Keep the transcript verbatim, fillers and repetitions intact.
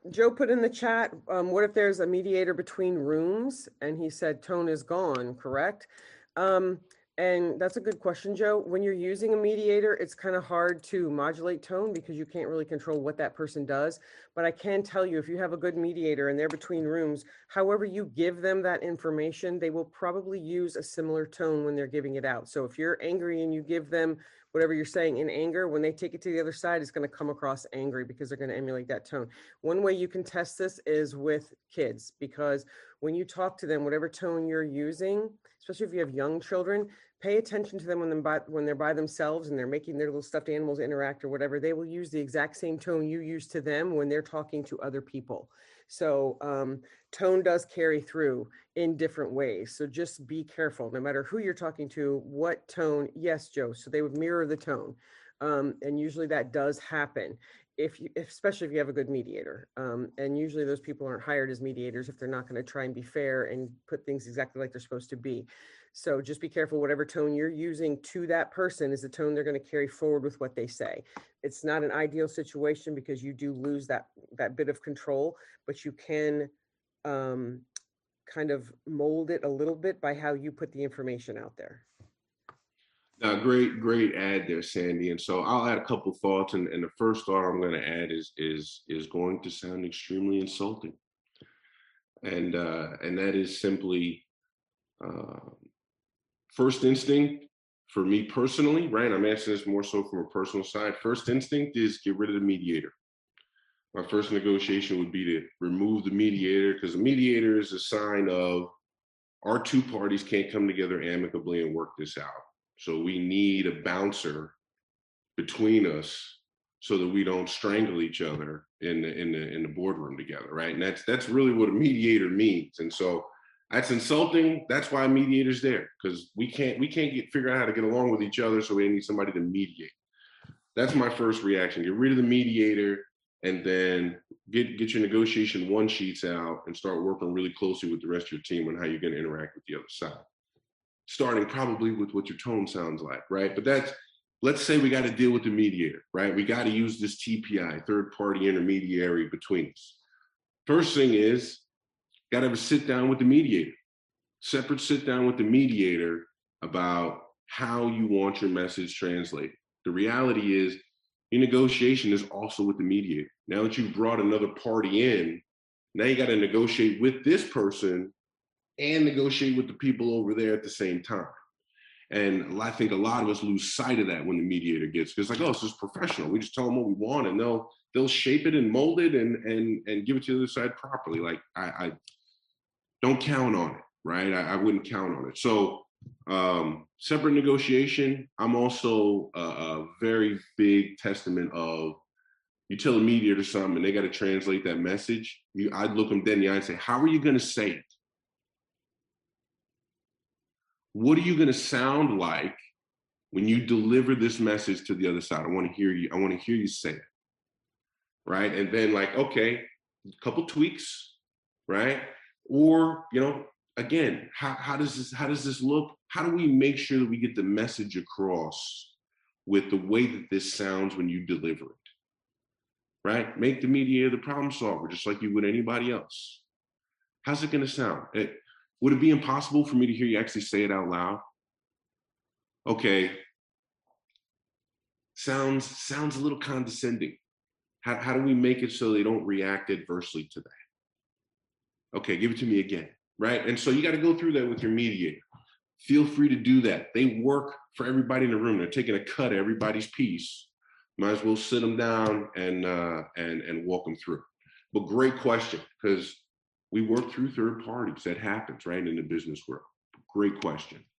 Joe put in the chat, um, what if there's a mediator between rooms? And he said tone is gone, correct? Um, and that's a good question, Joe. When you're using a mediator, it's kind of hard to modulate tone because you can't really control what that person does. But I can tell you, if you have a good mediator and they're between rooms, however you give them that information, they will probably use a similar tone when they're giving it out. So if you're angry and you give them whatever you're saying in anger, when they take it to the other side, it's going to come across angry because they're going to emulate that tone. One way you can test this is with kids, because when you talk to them, whatever tone you're using, especially if you have young children, pay attention to them when, them by, when they're by themselves and they're making their little stuffed animals interact or whatever. They will use the exact same tone you use to them when they're talking to other people. So um, tone does carry through in different ways. So just be careful, no matter who you're talking to, what tone. Yes, Joe. So they would mirror the tone. Um, and usually that does happen if you, especially if you have a good mediator. Um, and usually those people aren't hired as mediators if they're not going to try and be fair and put things exactly like they're supposed to be. So just be careful, whatever tone you're using to that person is the tone they're going to carry forward with what they say. It's not an ideal situation because you do lose that, that bit of control, but you can um, kind of mold it a little bit by how you put the information out there. Uh, great, great ad there, Sandy. And so I'll add a couple thoughts. And, and the first thought I'm going to add is is is going to sound extremely insulting, and uh, and that is simply uh, first instinct for me personally. Right, I'm asking this more so from a personal side. First instinct is get rid of the mediator. My first negotiation would be to remove the mediator, because the mediator is a sign of our two parties can't come together amicably and work this out. So we need a bouncer between us so that we don't strangle each other in the in the in the boardroom together, right? And that's that's really what a mediator means. And so that's insulting. That's why a mediator's there, because we can't we can't get figure out how to get along with each other, so we need somebody to mediate. That's my first reaction. Get rid of the mediator, and then get get your negotiation one sheets out and start working really closely with the rest of your team on how you're going to interact with the other side. Starting probably with what your tone sounds like, right? But that's, let's say we got to deal with the mediator, right? We got to use this T P I, third party intermediary between us. First thing is, got to have a sit down with the mediator, separate sit down with the mediator about how you want your message translated. The reality is, your negotiation is also with the mediator. Now that you've brought another party in, now you got to negotiate with this person and negotiate with the people over there at the same time. And I think a lot of us lose sight of that when the mediator gets, because like, oh, it's just professional. We just tell them what we want, and they'll they'll shape it and mold it and and and give it to the other side properly. Like I, I don't count on it, right? I, I wouldn't count on it. So um, separate negotiation. I'm also a, a very big testament of, you tell a mediator something and they got to translate that message. You, I'd look them dead in the eye and say, how are you going to say it? What are you going to sound like when you deliver this message to the other side? I want to hear you. I want to hear you say it. Right. And then like, okay, a couple tweaks, right? Or, you know, again, how, how does this, how does this look? How do we make sure that we get the message across with the way that this sounds when you deliver it? Right? Make the mediator the problem solver, just like you would anybody else. How's it going to sound? It, Would it be impossible for me to hear you actually say it out loud? Okay. Sounds sounds a little condescending. How, how do we make it so they don't react adversely to that? Okay, give it to me again, right? And so you got to go through that with your mediator. Feel free to do that. They work for everybody in the room. They're taking a cut of everybody's piece. Might as well sit them down and uh, and and walk them through. But great question, because we work through third parties. That happens, right, in the business world. Great question.